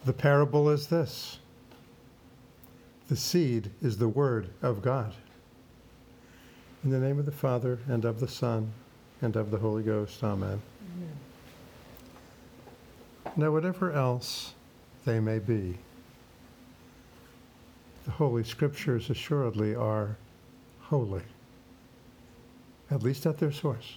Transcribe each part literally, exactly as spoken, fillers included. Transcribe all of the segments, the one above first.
The parable is this. The seed is the word of God. In the name of the Father, and of the Son, and of the Holy Ghost. Amen. Amen. Now, whatever else they may be, the Holy Scriptures assuredly are holy, at least at their source.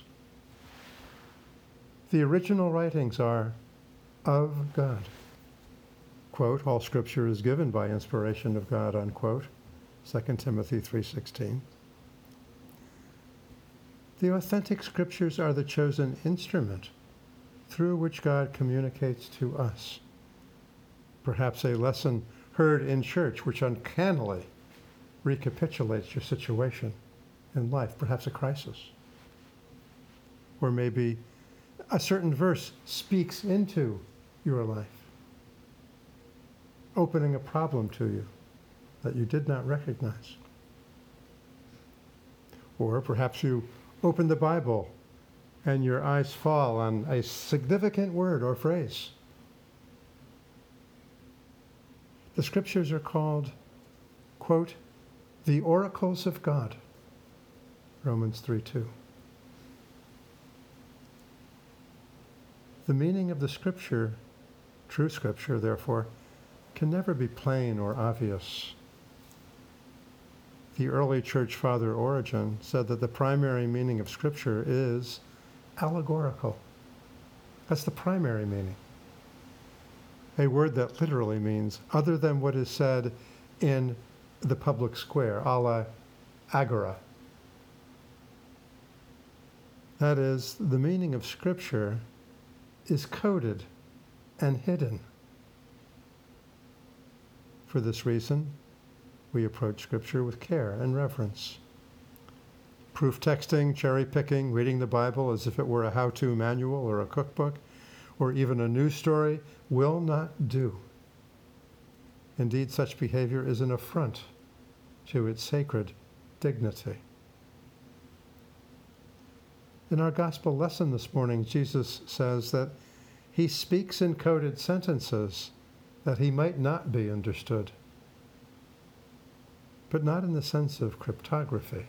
The original writings are of God. Quote, all Scripture is given by inspiration of God, unquote, Second Timothy three sixteen. The authentic Scriptures are the chosen instrument through which God communicates to us. Perhaps a lesson heard in church which uncannily recapitulates your situation in life, perhaps a crisis. Or maybe a certain verse speaks into your life, opening a problem to you that you did not recognize. Or perhaps you open the Bible and your eyes fall on a significant word or phrase. The Scriptures are called, quote, the oracles of God, Romans three two. The meaning of the Scripture, true Scripture, therefore, can never be plain or obvious. The early church father Origen said that the primary meaning of Scripture is allegorical. That's the primary meaning. A word that literally means other than what is said in the public square, a la agora. That is, the meaning of Scripture is coded and hidden. For this reason, we approach Scripture with care and reverence. Proof texting, cherry picking, reading the Bible as if it were a how-to manual or a cookbook, or even a news story, will not do. Indeed, such behavior is an affront to its sacred dignity. In our gospel lesson this morning, Jesus says that he speaks in coded sentences that he might not be understood, but not in the sense of cryptography.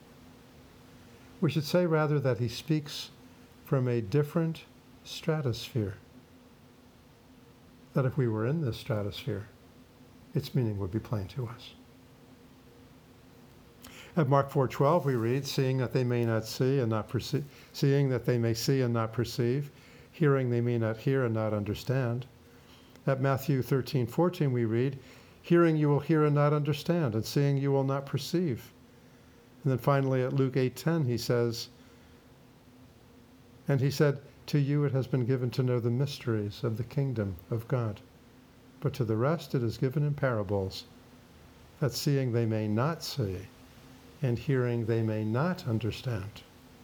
We should say rather that he speaks from a different stratosphere, that if we were in this stratosphere, its meaning would be plain to us. At Mark four twelve we read, seeing that they may not see and not perceive, seeing that they may see and not perceive, hearing they may not hear and not understand. At Matthew thirteen fourteen we read, hearing you will hear and not understand, and seeing you will not perceive. And then finally at Luke eight ten he says, and he said, to you it has been given to know the mysteries of the kingdom of God, but to the rest it is given in parables, that seeing they may not see, and hearing they may not understand.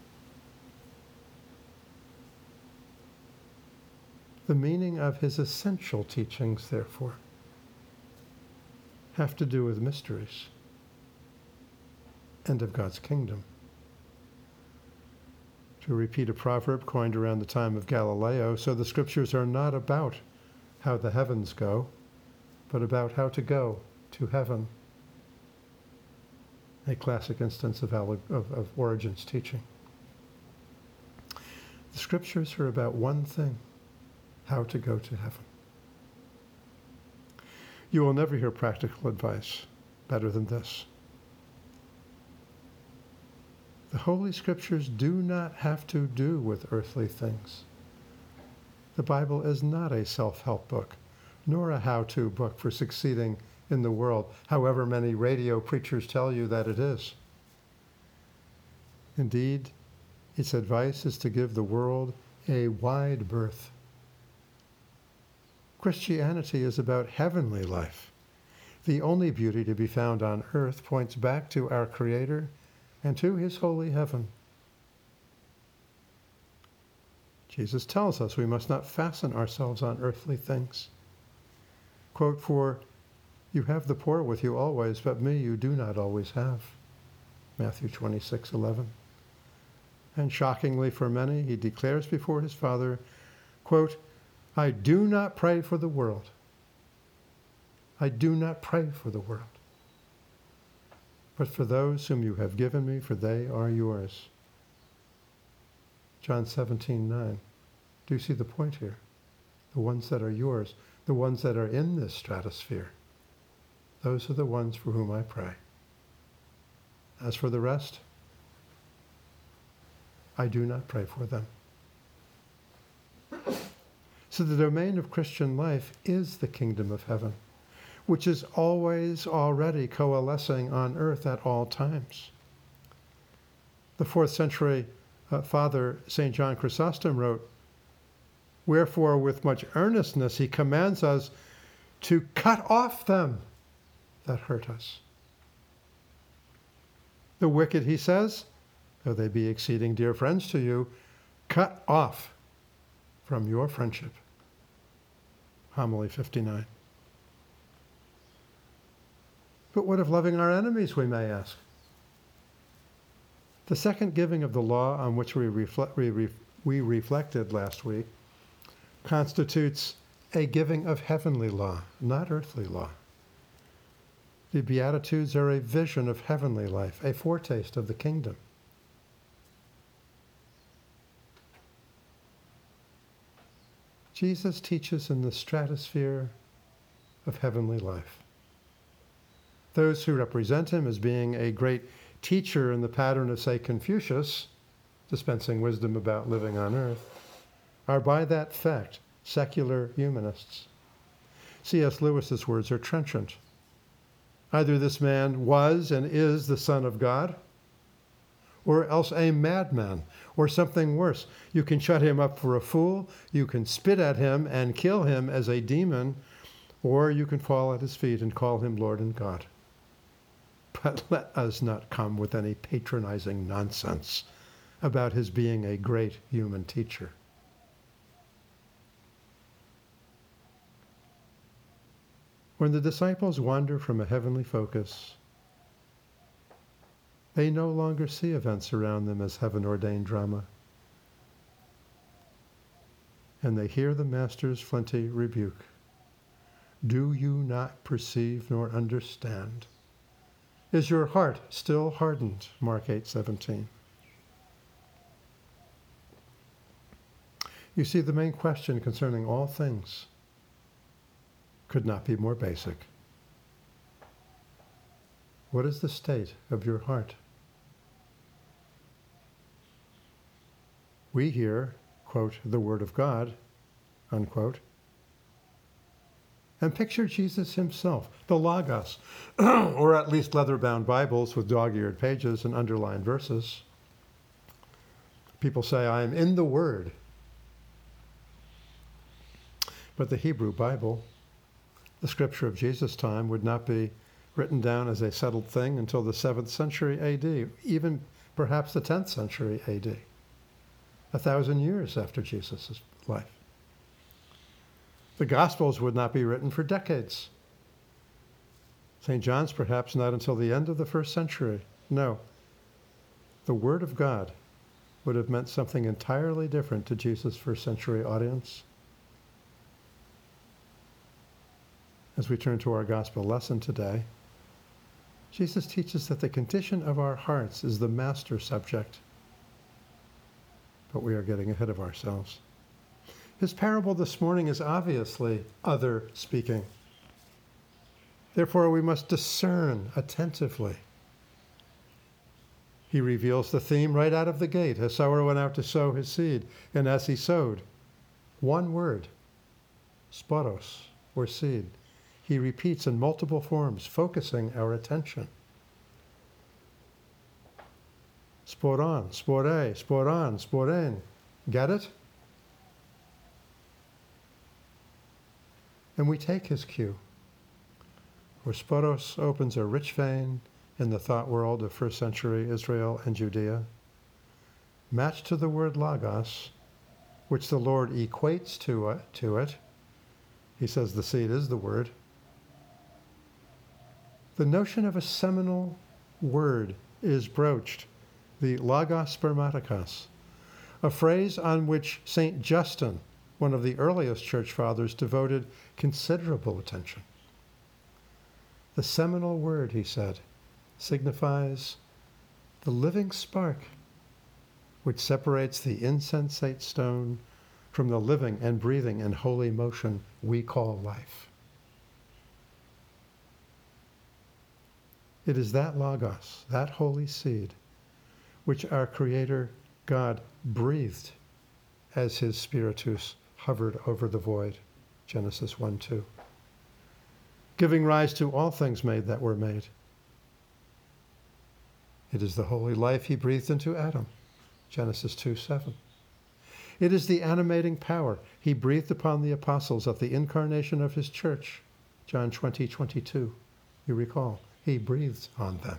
The meaning of his essential teachings, therefore, have to do with mysteries and of God's kingdom. To repeat a proverb coined around the time of Galileo, so the Scriptures are not about how the heavens go, but about how to go to heaven. A classic instance of, of, of Origen's teaching. The Scriptures are about one thing, how to go to heaven. You will never hear practical advice better than this. The Holy Scriptures do not have to do with earthly things. The Bible is not a self-help book, nor a how-to book for succeeding in the world, however many radio preachers tell you that it is. Indeed, its advice is to give the world a wide berth. Christianity is about heavenly life. The only beauty to be found on earth points back to our Creator and to his holy heaven. Jesus tells us we must not fasten ourselves on earthly things. Quote, for you have the poor with you always, but me you do not always have. Matthew twenty-six eleven. And shockingly for many, he declares before his Father, quote, I do not pray for the world, I do not pray for the world, but for those whom you have given me, for they are yours. John seventeen nine. Do you see the point here? The ones that are yours, the ones that are in this stratosphere, those are the ones for whom I pray. As for the rest, I do not pray for them. So the domain of Christian life is the kingdom of heaven, which is always already coalescing on earth at all times. The fourth century uh, Father Saint John Chrysostom wrote, "Wherefore with much earnestness he commands us to cut off them that hurt us. The wicked," he says, "though they be exceeding dear friends to you, cut off from your friendship." Homily fifty-nine. But what of loving our enemies, we may ask? The second giving of the law on which we, reflect, we, re, we reflected last week constitutes a giving of heavenly law, not earthly law. The Beatitudes are a vision of heavenly life, a foretaste of the kingdom. Jesus teaches in the stratosphere of heavenly life. Those who represent him as being a great teacher in the pattern of, say, Confucius, dispensing wisdom about living on earth, are by that fact secular humanists. C S Lewis's words are trenchant. Either this man was and is the Son of God, or else a madman, or something worse. You can shut him up for a fool, you can spit at him and kill him as a demon, or you can fall at his feet and call him Lord and God. But let us not come with any patronizing nonsense about his being a great human teacher. When the disciples wander from a heavenly focus, they no longer see events around them as heaven-ordained drama. And they hear the Master's flinty rebuke. Do you not perceive nor understand? Is your heart still hardened? Mark eight seventeen. You see, the main question concerning all things could not be more basic. What is the state of your heart? We hear, quote, the Word of God, unquote, and picture Jesus himself, the Logos, or at least leather-bound Bibles with dog-eared pages and underlined verses. People say, I am in the Word. But the Hebrew Bible, the scripture of Jesus' time, would not be written down as a settled thing until the seventh century A D, even perhaps the tenth century A D, a thousand years after Jesus' life. The Gospels would not be written for decades. Saint John's perhaps not until the end of the first century. No. The Word of God would have meant something entirely different to Jesus' first century audience. As we turn to our gospel lesson today, Jesus teaches that the condition of our hearts is the master subject. But we are getting ahead of ourselves. His parable this morning is obviously other speaking. Therefore, we must discern attentively. He reveals the theme right out of the gate. A sower went out to sow his seed, and as he sowed, one word, sporos, or seed, he repeats in multiple forms, focusing our attention. Sporon, spore, sporan, sporen. Get it? And we take his cue. Where sporos opens a rich vein in the thought world of first century Israel and Judea, matched to the word logos, which the Lord equates to it, to it. He says the seed is the word. The notion of a seminal word is broached, the logos spermatikos, a phrase on which Saint Justin, one of the earliest church fathers, devoted considerable attention. The seminal word, he said, signifies the living spark which separates the insensate stone from the living and breathing and holy motion we call life. It is that Logos, that holy seed, which our Creator God breathed as his Spiritus hovered over the void, Genesis one two, giving rise to all things made that were made. It is the holy life he breathed into Adam, Genesis two seven. It is the animating power he breathed upon the apostles at the incarnation of his church, John twenty twenty-two. You recall, he breathed on them.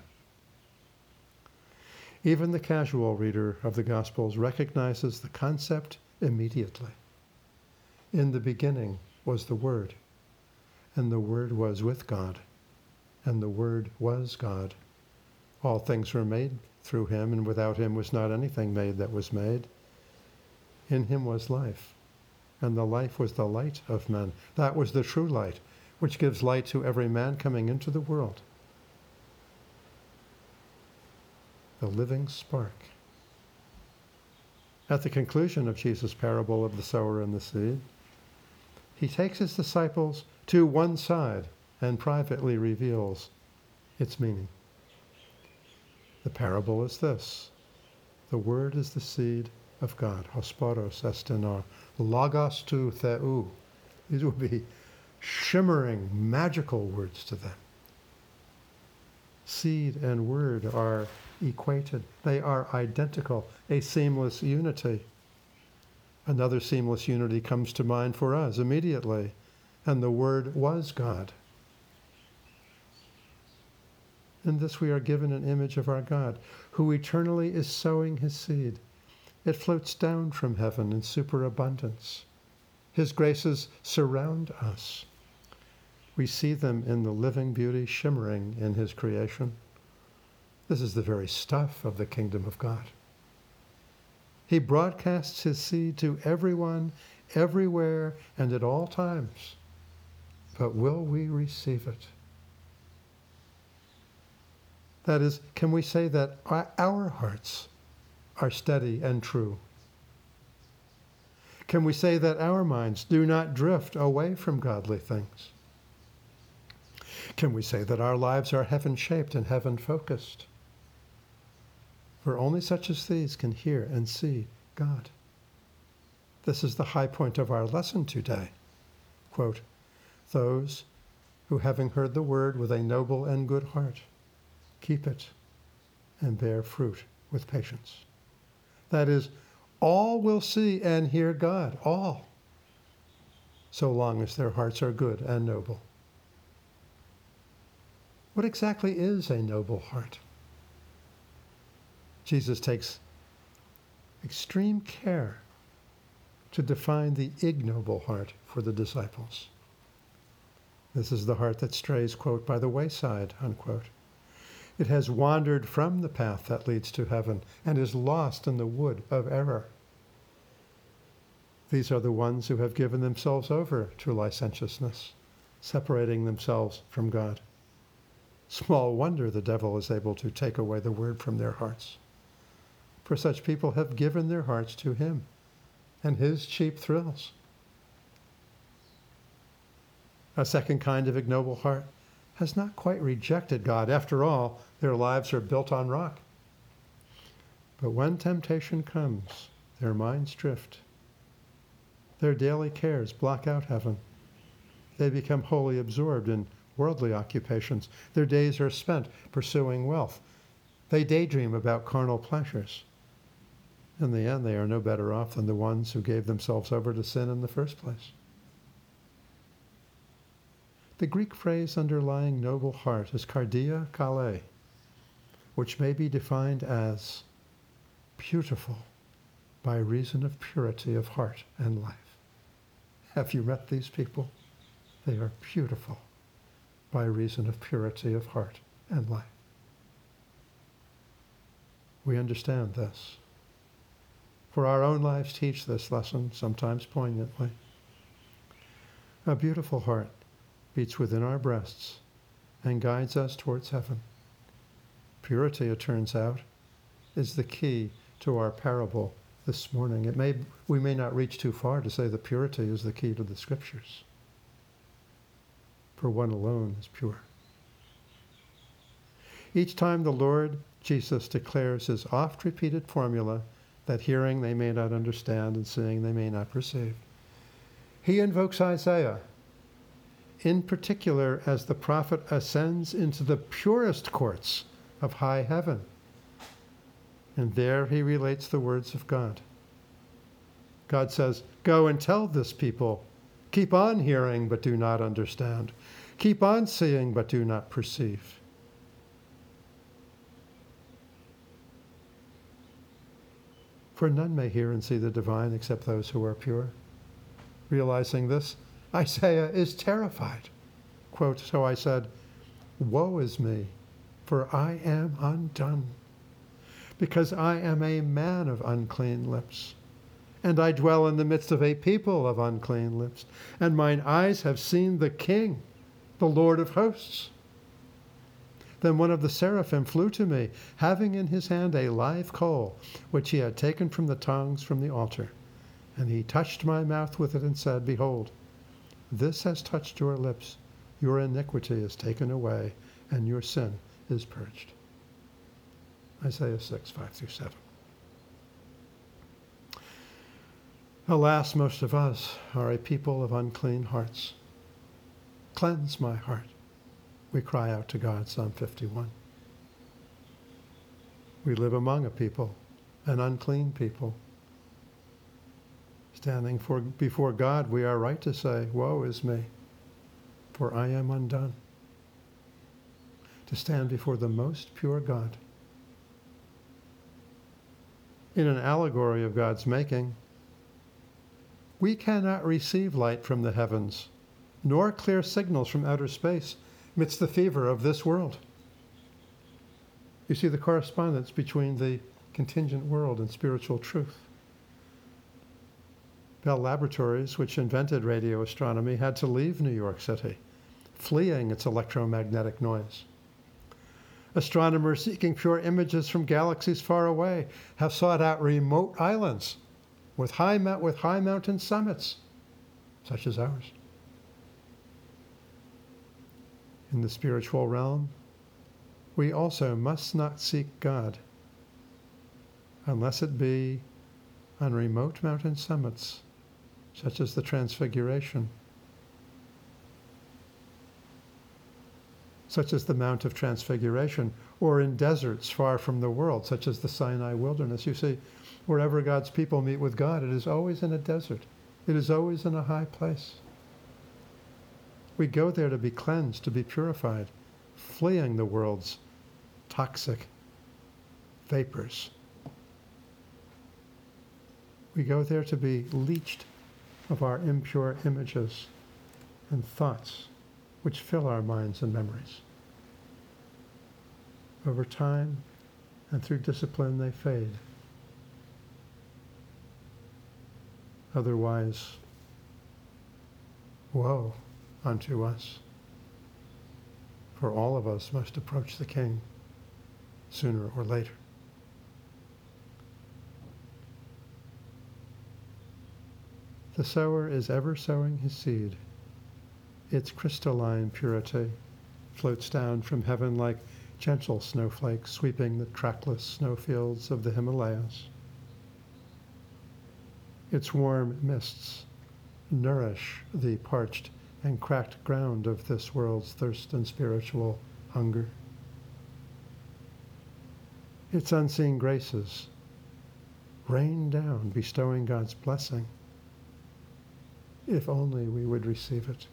Even the casual reader of the Gospels recognizes the concept immediately. In the beginning was the Word, and the Word was with God, and the Word was God. All things were made through him, and without him was not anything made that was made. In him was life, and the life was the light of men. That was the true light, which gives light to every man coming into the world. The living spark. At the conclusion of Jesus' parable of the sower and the seed, he takes his disciples to one side and privately reveals its meaning. The parable is this: the word is the seed of God. Hospodos estenar, logos tu theou. These would be shimmering, magical words to them. Seed and word are equated. They are identical, a seamless unity. Another seamless unity comes to mind for us immediately, and the Word was God. In this we are given an image of our God, who eternally is sowing his seed. It floats down from heaven in superabundance. His graces surround us. We see them in the living beauty shimmering in his creation. This is the very stuff of the kingdom of God. He broadcasts his seed to everyone, everywhere, and at all times. But will we receive it? That is, can we say that our hearts are steady and true? Can we say that our minds do not drift away from godly things? Can we say that our lives are heaven-shaped and heaven-focused? For only such as these can hear and see God. This is the high point of our lesson today. Quote, those who, having heard the word with a noble and good heart, keep it and bear fruit with patience. That is, all will see and hear God, all, so long as their hearts are good and noble. What exactly is a noble heart? Jesus takes extreme care to define the ignoble heart for the disciples. This is the heart that strays, quote, by the wayside, unquote. It has wandered from the path that leads to heaven and is lost in the wood of error. These are the ones who have given themselves over to licentiousness, separating themselves from God. Small wonder the devil is able to take away the word from their hearts. For such people have given their hearts to him and his cheap thrills. A second kind of ignoble heart has not quite rejected God. After all, their lives are built on rock. But when temptation comes, their minds drift. Their daily cares block out heaven. They become wholly absorbed in worldly occupations. Their days are spent pursuing wealth. They daydream about carnal pleasures. In the end, they are no better off than the ones who gave themselves over to sin in the first place. The Greek phrase underlying noble heart is kardia kale, which may be defined as beautiful by reason of purity of heart and life. Have you met these people? They are beautiful by reason of purity of heart and life. We understand this. For our own lives teach this lesson, sometimes poignantly. A beautiful heart beats within our breasts and guides us towards heaven. Purity, it turns out, is the key to our parable this morning. It may, we may not reach too far to say that purity is the key to the Scriptures, for one alone is pure. Each time the Lord Jesus declares his oft-repeated formula that hearing they may not understand and seeing they may not perceive, he invokes Isaiah, in particular as the prophet ascends into the purest courts of high heaven. And there he relates the words of God. God says, "Go and tell this people, keep on hearing but do not understand. Keep on seeing but do not perceive." For none may hear and see the divine except those who are pure. Realizing this, Isaiah is terrified. Quote, "So I said, woe is me, for I am undone, because I am a man of unclean lips, and I dwell in the midst of a people of unclean lips, and mine eyes have seen the King, the Lord of hosts." Then one of the seraphim flew to me, having in his hand a live coal, which he had taken from the tongs from the altar. And he touched my mouth with it and said, "Behold, this has touched your lips. Your iniquity is taken away, and your sin is purged." Isaiah six, five through seven. Alas, most of us are a people of unclean hearts. Cleanse my heart, we cry out to God, Psalm fifty-one. We live among a people, an unclean people. Standing for, before God, we are right to say, woe is me, for I am undone. To stand before the most pure God. In an allegory of God's making, we cannot receive light from the heavens, nor clear signals from outer space amidst the fever of this world. You see the correspondence between the contingent world and spiritual truth. Bell Laboratories, which invented radio astronomy, had to leave New York City, fleeing its electromagnetic noise. Astronomers seeking pure images from galaxies far away have sought out remote islands with high, with high mountain summits, such as ours. In the spiritual realm, we also must not seek God unless it be on remote mountain summits, such as the Transfiguration, such as the Mount of Transfiguration, or in deserts far from the world, such as the Sinai wilderness. You see, wherever God's people meet with God, it is always in a desert. It is always in a high place. We go there to be cleansed, to be purified, fleeing the world's toxic vapors. We go there to be leached of our impure images and thoughts which fill our minds and memories. Over time and through discipline, they fade. Otherwise, woe unto us, for all of us must approach the King sooner or later. The sower is ever sowing his seed. Its crystalline purity floats down from heaven like gentle snowflakes sweeping the trackless snowfields of the Himalayas. Its warm mists nourish the parched and cracked ground of this world's thirst and spiritual hunger. Its unseen graces rain down, bestowing God's blessing, if only we would receive it.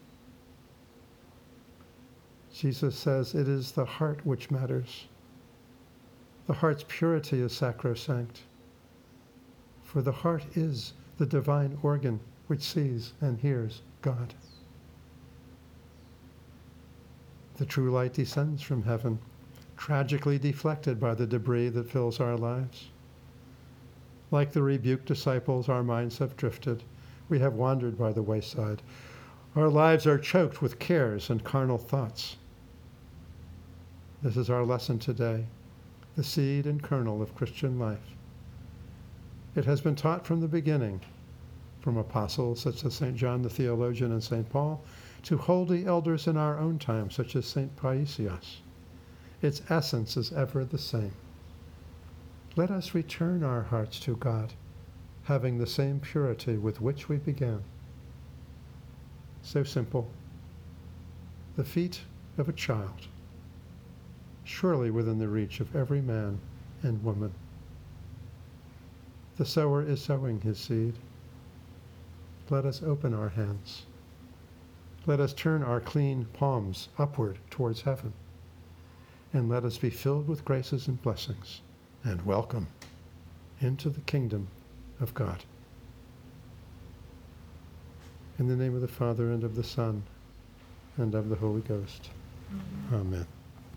Jesus says it is the heart which matters. The heart's purity is sacrosanct, for the heart is the divine organ which sees and hears God. The true light descends from heaven, tragically deflected by the debris that fills our lives. Like the rebuked disciples, our minds have drifted. We have wandered by the wayside. Our lives are choked with cares and carnal thoughts. This is our lesson today, the seed and kernel of Christian life. It has been taught from the beginning, from apostles such as Saint John the theologian and Saint Paul, to holy elders in our own time, such as Saint Paisios. Its essence is ever the same. Let us return our hearts to God, having the same purity with which we began. So simple. The feet of a child, surely within the reach of every man and woman. The sower is sowing his seed. Let us open our hands. Let us turn our clean palms upward towards heaven. And let us be filled with graces and blessings and welcome into the kingdom of God. In the name of the Father, and of the Son, and of the Holy Ghost. Amen. Amen.